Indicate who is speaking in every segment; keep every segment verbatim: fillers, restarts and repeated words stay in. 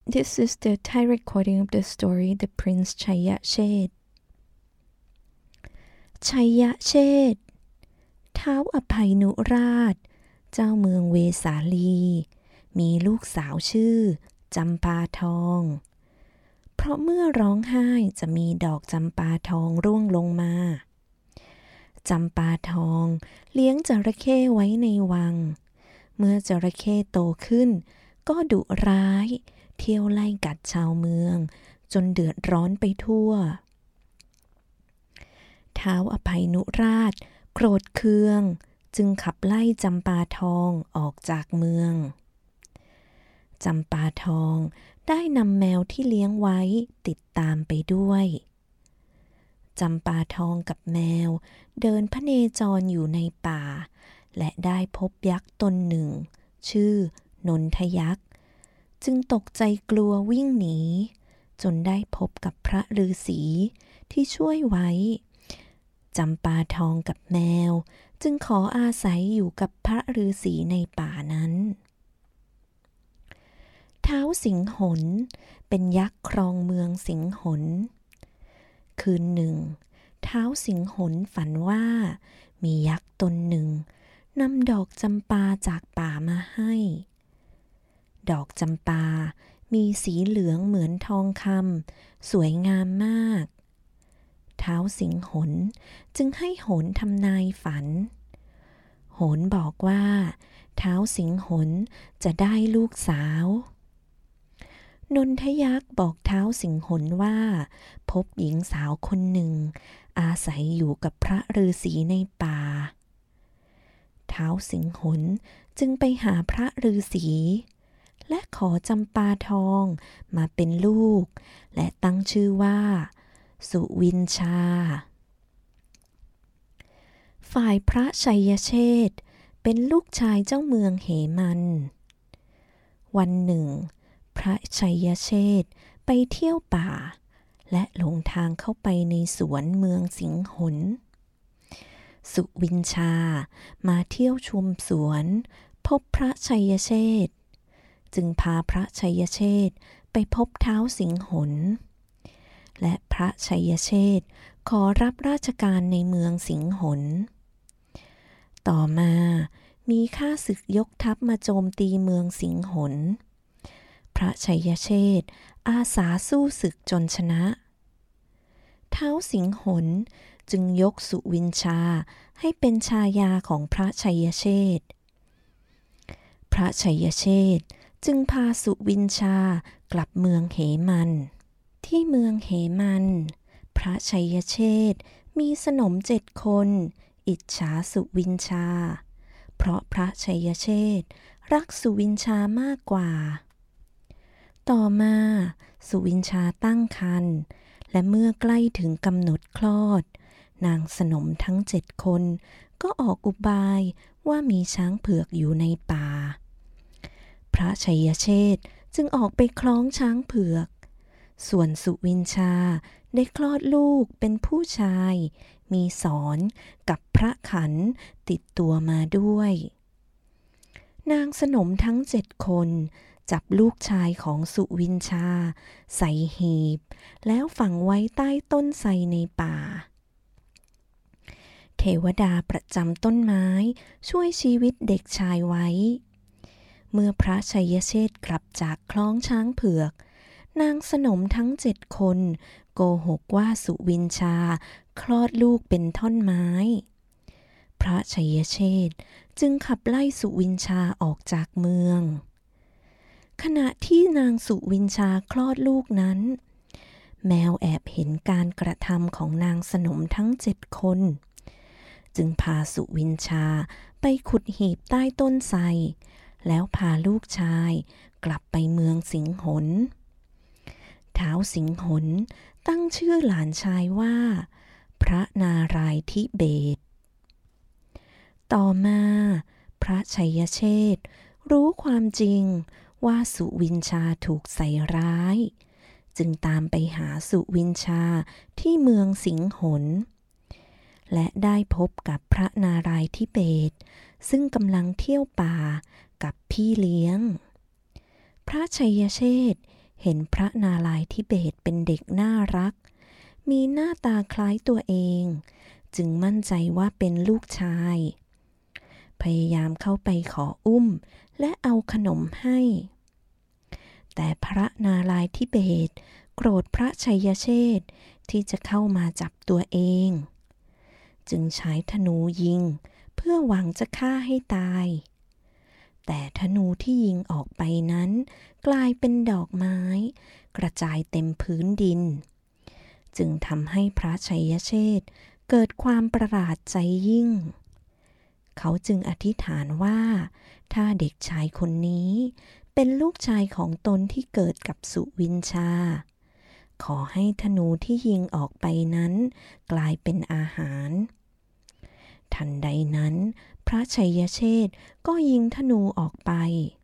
Speaker 1: This is the Thai recording of the story The Prince ชัยเชษฐ์ชัยเชษฐ์ท้าวอภัยนุราชเจ้าเมืองเวสาลีมีลูกสาวชื่อจำปาทองเพราะเมื่อร้องไห้จะมีดอกจำปาทองร่วงลงมาจำปาทองเลี้ยงจระเข้ไว้ในวังเมื่อจระเข้โตขึ้นก็ดุร้ายเที่ยวไล่กัดชาวเมืองจนเดือดร้อนไปทั่วท้าวอภัยนุราชโกรธเคืองจึงขับไล่จำปาทองออกจากเมืองจำปาทองได้นำแมวที่เลี้ยงไว้ติดตามไปด้วยจำปาทองกับแมวเดินพเนจรอยู่ในป่าและได้พบยักษ์ตนหนึ่งชื่อนนทยักษ์จึงตกใจกลัววิ่งหนีจนได้พบกับพระฤาษีที่ช่วยไว้จำปาทองกับแมวจึงขออาศัยอยู่กับพระฤาษีในป่านั้นท้าวสิงหนเป็นยักษ์ครองเมืองสิงหนคืนหนึ่งท้าวสิงหนฝันว่ามียักษ์ตนหนึ่งนำดอกจำปาจากป่ามาให้ดอกจำปามีสีเหลืองเหมือนทองคำสวยงามมากท้าวสิงหนจึงให้โหนทำนายฝันโหนบอกว่าท้าวสิงหนจะได้ลูกสาวนนทยักษ์บอกท้าวสิงหนว่าพบหญิงสาวคนหนึ่งอาศัยอยู่กับพระฤาษีในป่าท้าวสิงหนจึงไปหาพระฤาษีและขอจำปาทองมาเป็นลูกและตั้งชื่อว่าสุวินชาฝ่ายพระชัยเชษฐ์เป็นลูกชายเจ้าเมืองเหมันวันหนึ่งพระชัยเชษฐ์ไปเที่ยวป่าและหลงทางเข้าไปในสวนเมืองสิงหนสุวินชามาเที่ยวชมสวนพบพระชัยเชษฐ์จึงพาพระชัยเชษฐ์ไปพบท้าวสิงหนและพระชัยเชษฐ์ขอรับราชการในเมืองสิงหนต่อมามีข้าศึกยกทัพมาโจมตีเมืองสิงหนพระชัยเชษฐ์อาสาสู้ศึกจนชนะท้าวสิงหนจึงยกสุวินชาให้เป็นชายาของพระชัยเชษฐ์พระชัยเชษฐ์จึงพาสุวินชากลับเมืองเหมันที่เมืองเหมันพระชัยเชษฐ์มีสนมเจ็ดคนอิจฉาสุวินชาเพราะพระชัยเชษฐ์รักสุวินชามากกว่าต่อมาสุวินชาตั้งครรภ์และเมื่อใกล้ถึงกำหนดคลอดนางสนมทั้งเจ็ดคนก็ออกอุบายว่ามีช้างเผือกอยู่ในป่าพระชัยเชษฐ์จึงออกไปคล้องช้างเผือกส่วนสุวินชาได้คลอดลูกเป็นผู้ชายมีศรกับพระขันติดตัวมาด้วยนางสนมทั้งเจ็ดคนจับลูกชายของสุวินชาใส่หีบแล้วฝังไว้ใต้ต้นไทรในป่าเทวดาประจำต้นไม้ช่วยชีวิตเด็กชายไว้เมื่อพระชัยเชษฐ์กลับจากคล้องช้างเผือกนางสนมทั้งเจ็ดคนโกหกว่าสุวินชาคลอดลูกเป็นท่อนไม้พระชัยเชษฐ์จึงขับไล่สุวินชาออกจากเมืองขณะที่นางสุวินชาคลอดลูกนั้นแมวแอบเห็นการกระทำของนางสนมทั้งเจ็ดคนจึงพาสุวินชาไปขุดหีบใต้ต้นไทรแล้วพาลูกชายกลับไปเมืองสิงหนท้าวสิงหนตั้งชื่อหลานชายว่าพระนารายณ์ทิเบศต่อมาพระชัยเชษฐ์รู้ความจริงว่าสุวินชาถูกใส่ร้ายจึงตามไปหาสุวินชาที่เมืองสิงหนและได้พบกับพระนารายณ์ทิเบศซึ่งกำลังเที่ยวป่ากับพี่เลี้ยงพระชัยเชษฐ์เห็นพระนารายณ์ทิเบศเป็นเด็กน่ารักมีหน้าตาคล้ายตัวเองจึงมั่นใจว่าเป็นลูกชายพยายามเข้าไปขออุ้มและเอาขนมให้แต่พระนารายณ์ทิเบศโกรธพระชัยเชษฐ์ที่จะเข้ามาจับตัวเองจึงใช้ธนูยิงเพื่อหวังจะฆ่าให้ตายแต่ธนูที่ยิงออกไปนั้นกลายเป็นดอกไม้กระจายเต็มพื้นดินจึงทำให้พระชัยเชษฐ์เกิดความประหลาดใจยิ่งเขาจึงอธิษฐานว่าถ้าเด็กชายคนนี้เป็นลูกชายของตนที่เกิดกับสุวินชาขอให้ธนูที่ยิงออกไปนั้นกลายเป็นอาหารทันใดนั้นพระชัยเชษฐ์ก็ยิงธนูออกไป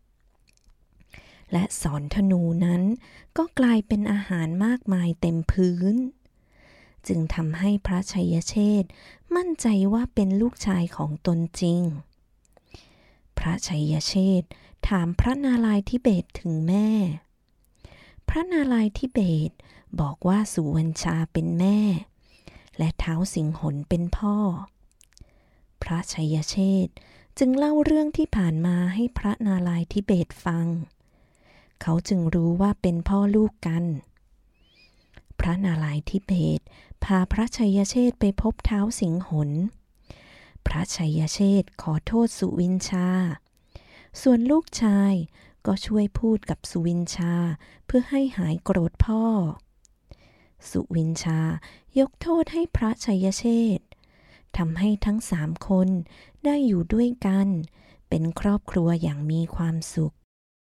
Speaker 1: และศรธนูนั้นก็กลายเป็นอาหารมากมายเต็มพื้นจึงทำให้พระชัยเชษฐ์มั่นใจว่าเป็นลูกชายของตนจริงพระชัยเชษฐ์ถามพระนารายณ์ทิเบศถึงแม่พระนารายณ์ทิเบศบอกว่าสุวรรณชาเป็นแม่และท้าวสิงหนเป็นพ่อพระชัยเชษฐ์จึงเล่าเรื่องที่ผ่านมาให้พระนารายณ์ทิเบศฟังเขาจึงรู้ว่าเป็นพ่อลูกกันพระนารายณ์ทิเบศพาพระชัยเชษฐ์ไปพบท้าวสิงหนพระชัยเชษฐ์ขอโทษสุวินชาส่วนลูกชายก็ช่วยพูดกับสุวินชาเพื่อให้หายโกรธพ่อสุวินชายกโทษให้พระชัยเชษฐ์ทำให้ทั้งสามคนได้อยู่ด้วยกันเป็นครอบครัวอย่างมีความสุข